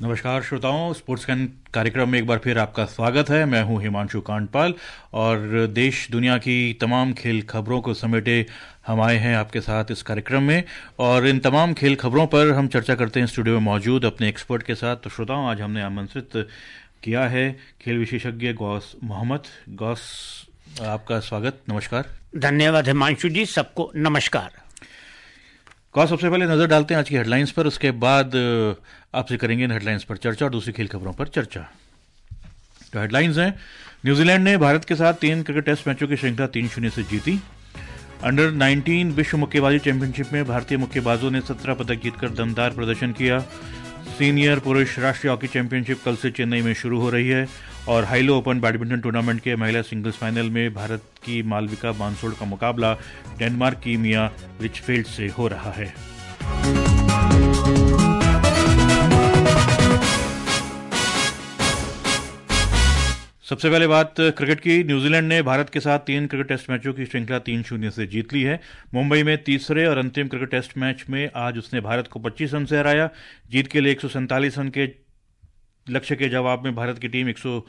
नमस्कार श्रोताओं, sports can कार्यक्रम में एक बार फिर आपका स्वागत है। मैं हूं हिमांशु कांडपाल और देश दुनिया की तमाम खेल खबरों को समेटे हम आए हैं आपके साथ इस कार्यक्रम में। और इन तमाम खेल खबरों पर हम चर्चा करते हैं स्टूडियो में मौजूद अपने एक्सपर्ट के साथ। तो श्रोताओं, आज हमने आमंत्रित किया है खेल विशेषज्ञ गौस मोहम्मद। गौस, आपका स्वागत, नमस्कार। धन्यवाद हिमांशु जी, सबको नमस्कार। कौन सबसे पहले नजर डालते हैं आज की हेडलाइंस पर, उसके बाद आपसे करेंगे इन हेडलाइंस पर चर्चा और दूसरी खेल खबरों पर चर्चा। तो हेडलाइंस हैं, न्यूजीलैंड ने भारत के साथ 3 क्रिकेट टेस्ट मैचों की श्रृंखला 3-0 से जीती। अंडर 19 विश्व मुक्केबाजी चैंपियनशिप में भारतीय मुक्केबाजों ने 17 पदक जीतकर दमदार प्रदर्शन किया। सीनियर पुरुष राष्ट्रीय हॉकी चैंपियनशिप कल से चेन्नई में शुरू हो रही है। और हाइलो ओपन बैडमिंटन टूर्नामेंट के महिला सिंगल्स फाइनल में भारत की मालविका बानसोड का मुकाबला डेनमार्क की मिया रिचफेल्ड से हो रहा है। सबसे पहले बात क्रिकेट की। न्यूजीलैंड ने भारत के साथ 3 क्रिकेट टेस्ट मैचों की श्रृंखला 3-0 से जीत ली है। मुंबई में तीसरे और अंतिम क्रिकेट टेस्ट मैच में आज उसने भारत को 25 रन से हराया। जीत के लिए 147 रन के लक्ष्य के जवाब में भारत की टीम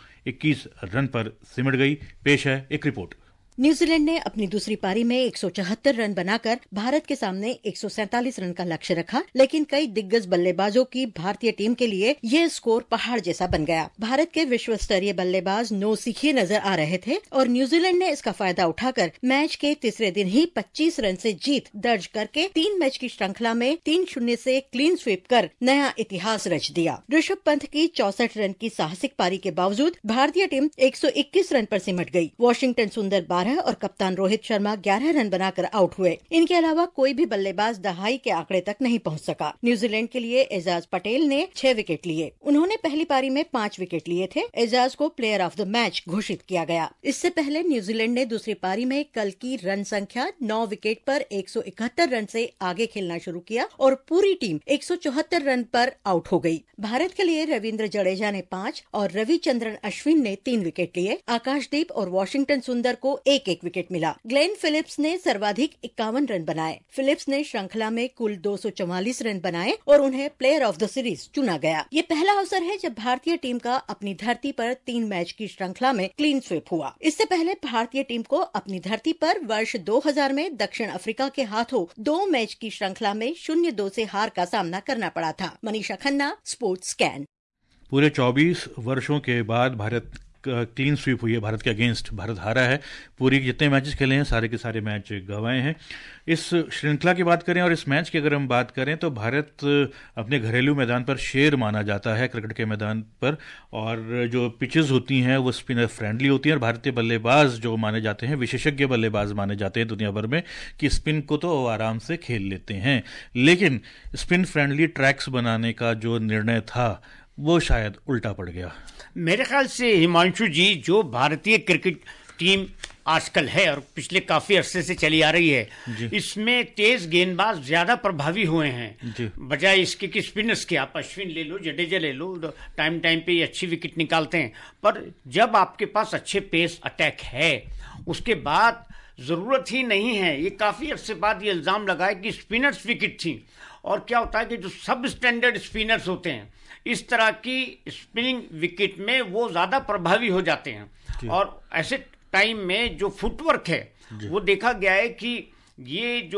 121 रन पर सिमट गई। पेश है एक रिपोर्ट। न्यूजीलैंड ने अपनी दूसरी पारी में 174 रन बनाकर भारत के सामने 147 रन का लक्ष्य रखा, लेकिन कई दिग्गज बल्लेबाजों की भारतीय टीम के लिए यह स्कोर पहाड़ जैसा बन गया। भारत के विश्व स्तरीय बल्लेबाज नौसिखिए नजर आ रहे थे और न्यूजीलैंड ने इसका फायदा उठाकर मैच के तीसरे दिन ही 25 रन से जीत दर्ज करके 3 मैच की श्रृंखला में 3-0 से क्लीन स्वीप कर नया इतिहास रच दिया। ऋषभ पंत की 64 रन की साहसिक पारी के बावजूद भारतीय टीम 121 रन पर सिमट गई। वॉशिंगटन सुंदर और कप्तान रोहित शर्मा 11 रन बनाकर आउट हुए। इनके अलावा कोई भी बल्लेबाज दहाई के आंकड़े तक नहीं पहुंच सका। न्यूजीलैंड के लिए एजाज पटेल ने 6 विकेट लिए। उन्होंने पहली पारी में 5 विकेट लिए थे। एजाज को प्लेयर ऑफ द मैच घोषित किया गया। इससे पहले न्यूजीलैंड ने दूसरी पारी में कल की रन संख्या 9 विकेट पर 171 रन से आगे खेलना शुरू किया और पूरी टीम 174 रन पर आउट हो गई। भारत के लिए रविंद्र जडेजा ने 5 और रविचंद्रन अश्विन ने 3 विकेट लिए। आकाशदीप और वॉशिंगटन सुंदर को एक विकेट मिला। ग्लेन फिलिप्स ने सर्वाधिक 51 रन बनाए। फिलिप्स ने श्रृंखला में कुल 244 रन बनाए और उन्हें प्लेयर ऑफ द सीरीज चुना गया। ये पहला अवसर है जब भारतीय टीम का अपनी धरती पर 3 मैच की श्रृंखला में क्लीन स्वीप हुआ। इससे पहले भारतीय टीम को अपनी धरती पर वर्ष 2000 में दक्षिण अफ्रीका के हाथों 2 मैच की श्रृंखला में 0-2 से हार का सामना करना पड़ा था। Manisha Khanna, sports scan. पूरे 24 वर्षों के बाद भारत क्लीन स्वीप हुई है। भारत के अगेंस्ट भारत हारा है। पूरी जितने मैचेस खेले हैं सारे के सारे मैच गंवाए हैं। इस श्रृंखला की बात करें और इस मैच की अगर हम बात करें तो भारत अपने घरेलू मैदान पर शेर माना जाता है क्रिकेट के मैदान पर। और जो पिचेस होती हैं वो स्पिनर फ्रेंडली होती हैं और भारतीय बल्लेबाज जो माने जाते हैं, विशेषज्ञ बल्लेबाज माने जाते हैं दुनिया भर में, कि स्पिन को तो आराम से खेल लेते हैं। लेकिन स्पिन फ्रेंडली ट्रैक्स बनाने का जो निर्णय था वो शायद उल्टा पड़ गया। मेरे ख्याल से हिमांशु जी, जो भारतीय क्रिकेट टीम आजकल है और पिछले काफी अरसे से चली आ रही है, इसमें तेज गेंदबाज ज्यादा प्रभावी हुए हैं बजाय इसके कि स्पिनर्स के। आप अश्विन ले लो, जडेजा ले लो, टाइम पे अच्छी विकेट निकालते हैं, पर जब आपके पास अच्छे पेस अटैक है उसके बाद जरूरत ही नहीं है। ये काफी अरसे बाद ये इल्जाम लगा है कि स्पिनर्स विकेट थी। और क्या होता है कि जो सब स्टैंडर्ड स्पिनर्स होते हैं इस तरह की स्पिनिंग विकेट में वो ज्यादा प्रभावी हो जाते हैं। और ऐसे टाइम में जो फुटवर्क है वो देखा गया है कि ये जो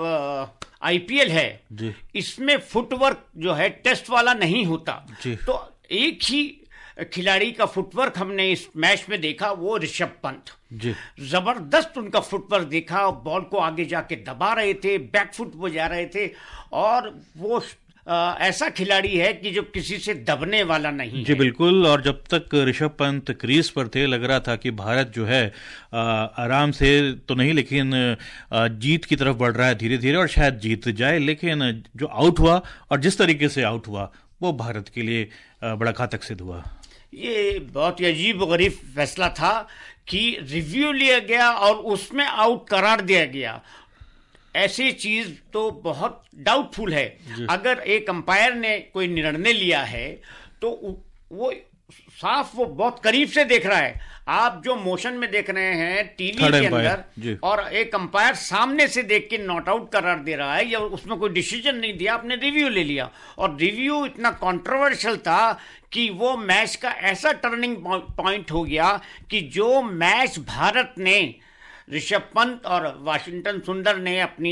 आईपीएल है इसमें फुटवर्क जो है टेस्ट वाला नहीं होता। तो एक ही खिलाड़ी का फुटवर्क हमने इस मैच में देखा, वो ऋषभ पंत। जबरदस्त उनका फुटवर्क देखा। बॉल को आगे जाके दबा रहे थे, बैकफुट बजा रहे थे और वो ऐसा खिलाड़ी है कि जो किसी से दबने वाला नहीं जी है। बिल्कुल। और जब तक ऋषभ पंत क्रीज पर थे लग रहा था कि भारत जो है आराम से तो नहीं लेकिन जीत की तरफ बढ़ रहा है धीरे धीरे और शायद जीत जाए। लेकिन जो आउट हुआ और जिस तरीके से आउट हुआ वो भारत के लिए बड़ा घातक सिद्ध हुआ। ये बहुत ही अजीब गरीब फैसला था कि रिव्यू लिया गया और उसमें आउट करार दिया गया। ऐसी चीज तो बहुत डाउटफुल है। अगर एक अंपायर ने कोई निर्णय लिया है तो वो साफ वो बहुत करीब से देख रहा है। आप जो मोशन में देख रहे हैं टीवी के अंदर, और एक अंपायर सामने से देख के नॉट आउट करार दे रहा है, या उसमें कोई डिसीजन नहीं दिया, आपने रिव्यू ले लिया, और रिव्यू इतना कंट्रोवर्शियल था कि वो मैच का ऐसा टर्निंग पॉइंट हो गया कि जो मैच भारत ने, ऋषभ पंत और वाशिंगटन सुंदर ने अपनी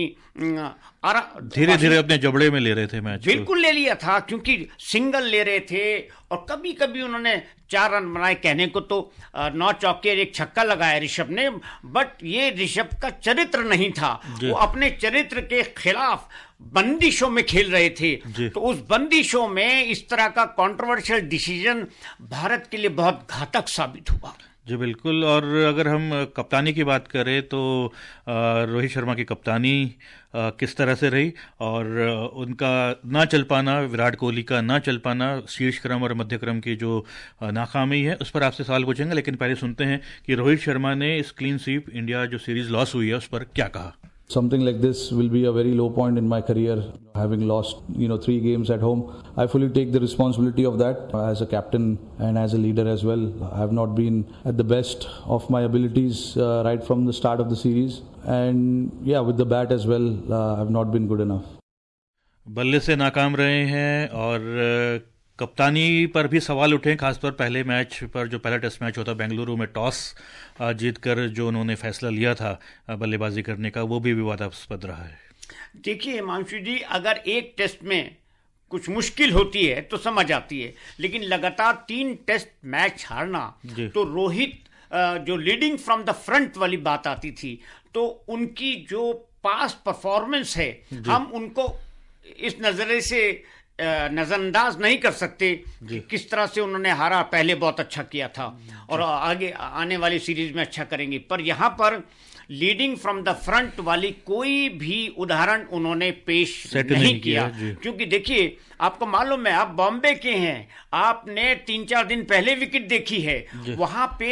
धीरे धीरे अपने जबड़े में ले रहे थे मैच, बिल्कुल ले लिया था, क्योंकि सिंगल ले रहे थे, और कभी कभी उन्होंने 4 रन बनाए, कहने को तो 9 चौके एक छक्का लगाया ऋषभ ने, बट ये ऋषभ का चरित्र नहीं था, वो अपने चरित्र के खिलाफ बंदिशों में खेल रहे थे। तो उस बंदिशों में इस तरह का कंट्रोवर्शियल डिसीजन भारत के लिए बहुत घातक साबित हुआ। जी बिल्कुल। और अगर हम कप्तानी की बात करें तो रोहित शर्मा की कप्तानी किस तरह से रही, और उनका ना चल पाना, विराट कोहली का ना चल पाना, शीर्ष क्रम और मध्य क्रम की जो नाकामी है, उस पर आपसे सवाल पूछेंगे। लेकिन पहले सुनते हैं कि रोहित शर्मा ने इस क्लीन स्वीप इंडिया जो सीरीज लॉस हुई है उस पर क्या कहा। Something like this will be a very low point in my career, having lost 3 games at home. I fully take the responsibility of that as a captain and as a leader as well. I have not been at the best of my abilities right from the start of the series, and with the bat as well, I have not been good enough. बल्ले से नाकाम रहे हैं, और कप्तानी पर भी सवाल उठे, खासतौर पहले मैच पर, जो पहला टेस्ट मैच होता बेंगलुरु में, टॉस जीतकर जो उन्होंने फैसला लिया था बल्लेबाजी करने का, वो भी विवादास्पद रहा है। देखिए हिमांशु जी, अगर एक टेस्ट में कुछ मुश्किल होती है तो समझ आती है, लेकिन लगातार 3 टेस्ट मैच हारना, तो रोहित जो लीडिंग फ्रॉम द फ्रंट वाली बात आती थी, तो उनकी जो पास्ट परफॉर्मेंस है, हम उनको इस नजरिए से नजरअंदाज नहीं कर सकते कि किस तरह से उन्होंने हारा। पहले बहुत अच्छा किया था और आगे आने वाली सीरीज में अच्छा करेंगे, पर यहां पर लीडिंग फ्रॉम द फ्रंट वाली कोई भी उदाहरण उन्होंने पेश नहीं किया। क्योंकि देखिए, आपको मालूम है, आप बॉम्बे के हैं, आपने 3-4 दिन पहले विकेट देखी है, वहां पे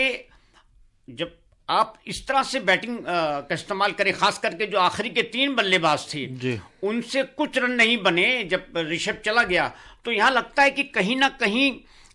जब आप इस तरह से बैटिंग का इस्तेमाल करें, खास करके जो आखिरी के 3 बल्लेबाज थे, उनसे कुछ रन नहीं बने जब ऋषभ चला गया, तो यहां लगता है कि कहीं ना कहीं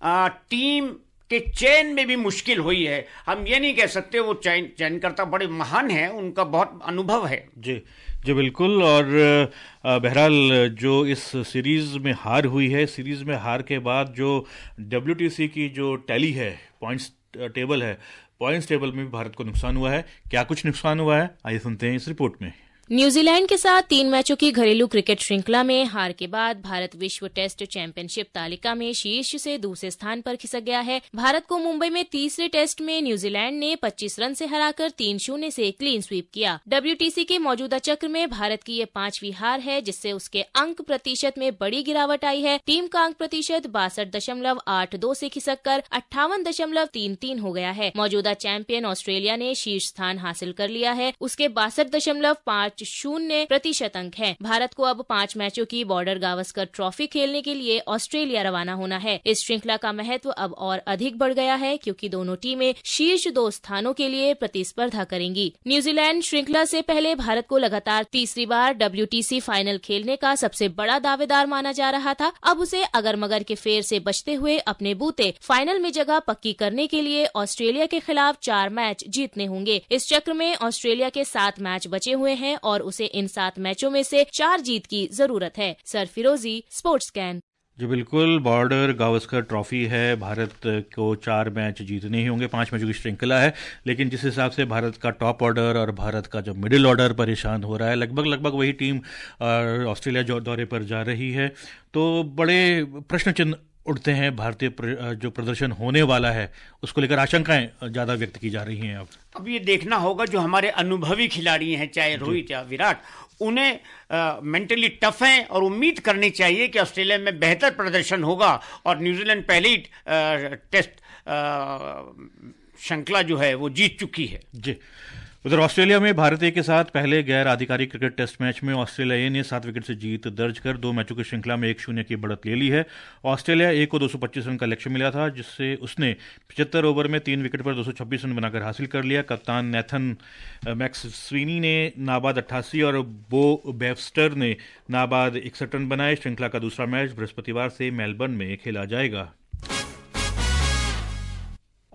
टीम के चयन में भी मुश्किल हुई है। हम ये नहीं कह सकते वो चयनकर्ता बड़े महान हैं, उनका बहुत अनुभव है। जी बिल्कुल। और बहरहाल जो इस सीरीज में हार हुई है, सीरीज में हार के बाद जो WTC की जो टैली है, पॉइंट्स टेबल है, पॉइंट्स टेबल में भी भारत को नुकसान हुआ है। क्या कुछ नुकसान हुआ है, आइए सुनते हैं इस रिपोर्ट में। न्यूजीलैंड के साथ 3 मैचों की घरेलू क्रिकेट श्रृंखला में हार के बाद भारत विश्व टेस्ट चैंपियनशिप तालिका में शीर्ष से दूसरे स्थान पर खिसक गया है। भारत को मुंबई में तीसरे टेस्ट में न्यूजीलैंड ने 25 रन से हराकर 3-0 से क्लीन स्वीप किया। WTC के मौजूदा चक्र में भारत की ये 5वीं हार है, जिससे उसके अंक प्रतिशत में बड़ी गिरावट आई है। टीम का अंक प्रतिशत 62.82 से खिसक कर 58.33 हो गया है। मौजूदा चैंपियन ऑस्ट्रेलिया ने शीर्ष स्थान हासिल कर लिया है, उसके 62.50% अंक है। भारत को अब 5 मैचों की बॉर्डर गावस्कर ट्रॉफी खेलने के लिए ऑस्ट्रेलिया रवाना होना है। इस श्रृंखला का महत्व अब और अधिक बढ़ गया है, क्योंकि दोनों टीमें शीर्ष 2 स्थानों के लिए प्रतिस्पर्धा करेंगी। न्यूजीलैंड श्रृंखला से पहले भारत को लगातार तीसरी बार WTC फाइनल खेलने का सबसे बड़ा दावेदार माना जा रहा था। अब उसे अगर मगर के फेर से बचते हुए अपने बूते फाइनल में जगह पक्की करने के लिए ऑस्ट्रेलिया के खिलाफ 4 मैच जीतने होंगे। इस चक्र में ऑस्ट्रेलिया के 7 मैच बचे हुए हैं और उसे इन 7 मैचों में से 4 जीत की जरूरत है। सरफिरोजी, स्पोर्ट्स कैन। जी बिल्कुल, बॉर्डर गावस्कर ट्रॉफी है, भारत को 4 मैच जीतने ही होंगे, 5 मैचों की श्रृंखला है। लेकिन जिस हिसाब से भारत का टॉप ऑर्डर और भारत का जो मिडिल ऑर्डर परेशान हो रहा है, लगभग वही टीम ऑस्ट्रेलिया दौरे पर जा रही है, तो बड़े प्रश्न चिन्ह उठते हैं। भारतीय जो प्रदर्शन होने वाला है उसको लेकर आशंकाएं ज्यादा व्यक्त की जा रही हैं। अब ये देखना होगा, जो हमारे अनुभवी खिलाड़ी हैं, चाहे रोहित या विराट, उन्हें मेंटली टफ हैं और उम्मीद करनी चाहिए कि ऑस्ट्रेलिया में बेहतर प्रदर्शन होगा। और न्यूजीलैंड पहले ही टेस्ट श्रृंखला जो है वो जीत चुकी है। जी, उधर ऑस्ट्रेलिया में भारतीय के साथ पहले गैर आधिकारिक क्रिकेट टेस्ट मैच में ऑस्ट्रेलिया ने 7 विकेट से जीत दर्ज कर 2 मैचों की श्रृंखला में 1-0 की बढ़त ले ली है। ऑस्ट्रेलिया ए को 225 रन का लक्ष्य मिला था, जिससे उसने 75 ओवर में 3 विकेट पर 226 रन बनाकर हासिल कर लिया। कप्तान नेथन मैक्सस्वीनी ने नाबाद 88 और बो बेवस्टर ने नाबाद 61 रन बनाए। श्रृंखला का दूसरा मैच बृहस्पतिवार से मेलबर्न में खेला जाएगा।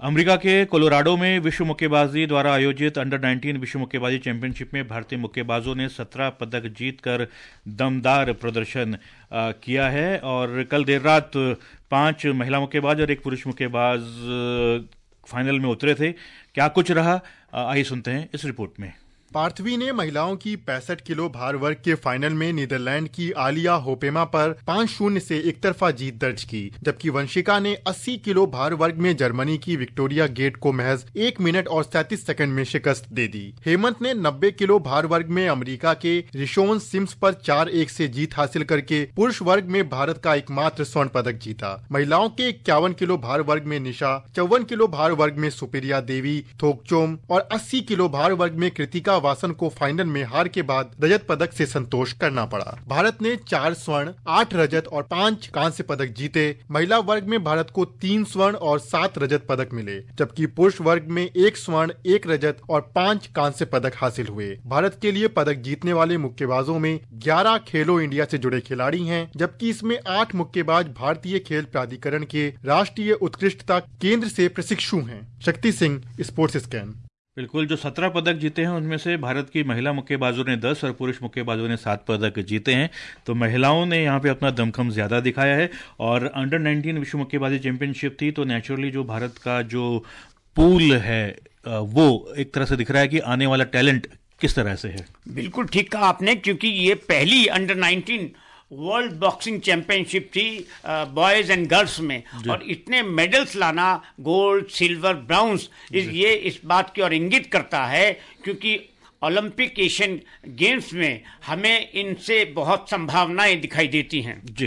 अमेरिका के कोलोराडो में विश्व मुक्केबाजी द्वारा आयोजित अंडर 19 विश्व मुक्केबाजी चैंपियनशिप में भारतीय मुक्केबाजों ने 17 पदक जीतकर दमदार प्रदर्शन किया है और कल देर रात 5 महिला मुक्केबाज और 1 पुरुष मुक्केबाज फाइनल में उतरे थे। क्या कुछ रहा, आइए सुनते हैं इस रिपोर्ट में। पार्थवी ने महिलाओं की 65 किलो भार वर्ग के फाइनल में नीदरलैंड की आलिया होपेमा पर 5-0 से एकतरफा जीत दर्ज की, जबकि वंशिका ने 80 किलो भार वर्ग में जर्मनी की विक्टोरिया गेट को महज 1 मिनट और 37 सेकंड में शिकस्त दे दी। हेमंत ने 90 किलो भार वर्ग में अमेरिका के रिशोन सिम्स पर 4-1 से जीत हासिल करके पुरुष वर्ग में भारत का एकमात्र स्वर्ण पदक जीता। महिलाओं के 51 किलो भार वर्ग में निशा, 54 किलो भार वर्ग में सुप्रिया देवी थोकचोम और 80 किलो भार वर्ग में कृतिका वासन को फाइनल में हार के बाद रजत पदक से संतोष करना पड़ा। भारत ने 4 स्वर्ण, 8 रजत और 5 कांस्य पदक जीते। महिला वर्ग में भारत को 3 स्वर्ण और 7 रजत पदक मिले, जबकि पुरुष वर्ग में 1 स्वर्ण, 1 रजत और 5 कांस्य पदक हासिल हुए। भारत के लिए पदक जीतने वाले मुक्केबाजों में 11 खेलो इंडिया से जुड़े खिलाड़ी हैं, जबकि इसमें 8 मुक्केबाज भारतीय खेल प्राधिकरण के राष्ट्रीय उत्कृष्टता केंद्र से प्रशिक्षु हैं। Shakti Singh, sports scan. बिल्कुल, जो 17 पदक जीते हैं उनमें से भारत की महिला मुक्केबाजों ने 10 और पुरुष मुक्केबाजों ने 7 पदक जीते हैं। तो महिलाओं ने यहाँ पे अपना दमखम ज्यादा दिखाया है। और अंडर 19 विश्व मुक्केबाजी चैंपियनशिप थी, तो नेचुरली जो भारत का जो पूल है वो एक तरह से दिख रहा है कि आने वाला टैलेंट किस तरह से है। बिल्कुल ठीक कहा आपने, क्योंकि ये पहली अंडर 19 वर्ल्ड बॉक्सिंग चैंपियनशिप थी बॉयज एंड गर्ल्स में, और इतने मेडल्स लाना, गोल्ड, सिल्वर, ब्राउन्स, ये इस बात की ओर इंगित करता है, क्योंकि ओलंपिक एशियन गेम्स में हमें इनसे बहुत संभावनाएं दिखाई देती हैं। जी।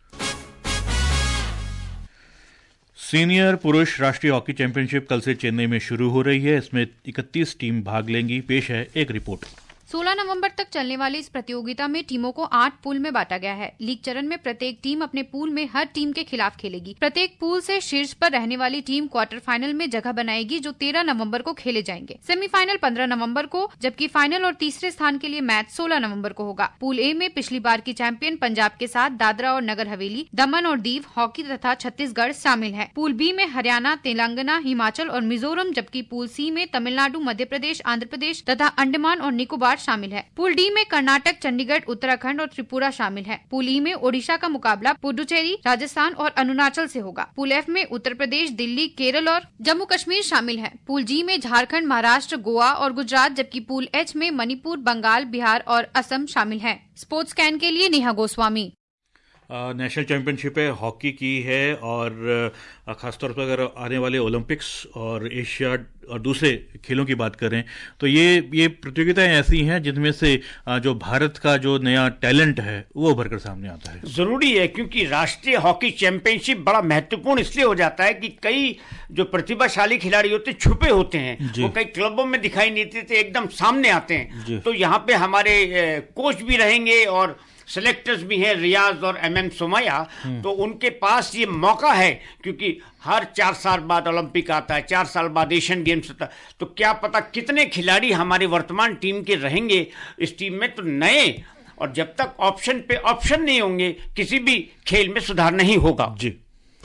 सीनियर पुरुष राष्ट्रीय हॉकी चैंपियनशिप कल से चेन्नई में शुरू हो रही है। इसमें 31 टीम भाग लेंगी। पेश है एक रिपोर्ट। 16 नवंबर तक चलने वाली इस प्रतियोगिता में टीमों को 8 पूल में बांटा गया है। लीग चरण में प्रत्येक टीम अपने पूल में हर टीम के खिलाफ खेलेगी। प्रत्येक पूल से शीर्ष पर रहने वाली टीम क्वार्टर फाइनल में जगह बनाएगी, जो 13 नवंबर को खेले जाएंगे। सेमीफाइनल 15 नवंबर को, जबकि फाइनल और तीसरे स्थान के लिए मैच 16 नवंबर को होगा। पूल ए में पिछली बार की चैंपियन पंजाब के साथ दादरा और नगर हवेली, दमन और दीव, हॉकी तथा छत्तीसगढ़ शामिल है। पूल बी में हरियाणा, तेलंगाना, हिमाचल और मिजोरम, जबकि पूल सी में तमिलनाडु, मध्य प्रदेश, आंध्र प्रदेश तथा अंडमान और निकोबार शामिल है। पूल डी में कर्नाटक, चंडीगढ़, उत्तराखंड और त्रिपुरा शामिल है। पूल ई में ओडिशा का मुकाबला पुडुचेरी, राजस्थान और अरुणाचल से होगा। पूल एफ में उत्तर प्रदेश, दिल्ली, केरल और जम्मू कश्मीर शामिल है। पूल जी में झारखंड, महाराष्ट्र, गोवा और गुजरात, जबकि पूल एच में मणिपुर, बंगाल, बिहार और असम शामिल है। स्पोर्ट्स कैन के लिए नेहा गोस्वामी। नेशनल चैंपियनशिप है, हॉकी की है, और खासतौर पर अगर आने वाले ओलंपिक्स और एशिया और दूसरे खेलों की बात करें तो ये प्रतियोगिताएं ऐसी हैं जिनमें से जो भारत का जो नया टैलेंट है वो उभर कर सामने आता है। जरूरी है, क्योंकि राष्ट्रीय हॉकी चैंपियनशिप बड़ा महत्वपूर्ण इसलिए हो जाता है कि कई जो प्रतिभाशाली खिलाड़ी होते छुपे होते हैं, वो कई क्लबों में दिखाई नहीं देते, एकदम सामने आते हैं। तो यहाँ पे हमारे कोच भी रहेंगे और सेलेक्टर्स भी हैं, रियाज और MM सोमैया, तो उनके पास ये मौका है, क्योंकि हर 4 साल बाद ओलंपिक आता है, 4 साल बाद एशियन गेम्स होता है, तो क्या पता कितने खिलाड़ी हमारे वर्तमान टीम के रहेंगे इस टीम में, तो नए, और जब तक ऑप्शन पे ऑप्शन नहीं होंगे किसी भी खेल में सुधार नहीं होगा। जी।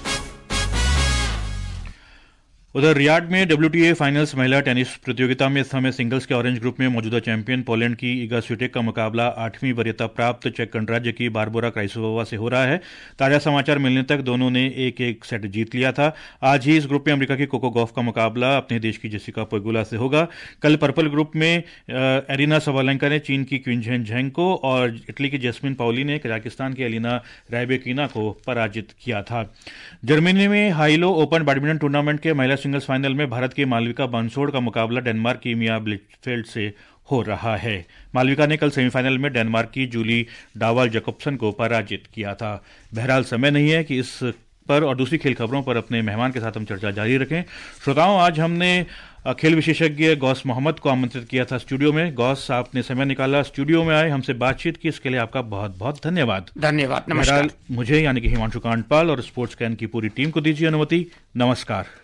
उधर रियाद में WTA फाइनल्स महिला टेनिस प्रतियोगिता में इस समय सिंगल्स के ऑरेंज ग्रुप में मौजूदा चैंपियन पोलैंड की इगा स्विटेक का मुकाबला 8वीं वरीयता प्राप्त चेक गणराज्य की बारबोरा क्राइसोवा से हो रहा है। ताजा समाचार मिलने तक दोनों ने 1-1 सेट जीत लिया था। आज ही इस ग्रुप में अमेरिका की कोको गॉफ का मुकाबला अपने देश की जेसिका पेगुला से होगा। कल पर्पल ग्रुप में एरिना सवालेंका ने चीन की क्विंझेन झेंग को और इटली की जैस्मिन पाउली ने कजाकिस्तान की एलिना रायबेकिना को पराजित किया था। जर्मनी में हाइलो ओपन बैडमिंटन टूर्नामेंट के महिला सिंगल्स फाइनल में भारत की मालविका बांसोड़ का मुकाबला डेनमार्क की मिया ब्लिचफेल्ड से हो रहा है। मालविका ने कल सेमीफाइनल में डेनमार्क की जूली डावाल जैकोब्सन को पराजित किया था। बहरहाल समय नहीं है कि इस पर और दूसरी खेल खबरों पर अपने मेहमान के साथ हम चर्चा जारी रखें। श्रोताओं, आज हमने खेल विशेषज्ञ गौस मोहम्मद को आमंत्रित किया था स्टूडियो में। गौस, आपने समय निकाला, स्टूडियो में आए, हमसे बातचीत की, इसके लिए आपका बहुत बहुत धन्यवाद। धन्यवाद, नमस्कार। मुझे यानी कि हिमांशु कांडपाल और स्पोर्ट्स कैन की पूरी टीम को दीजिए अनुमति। नमस्कार।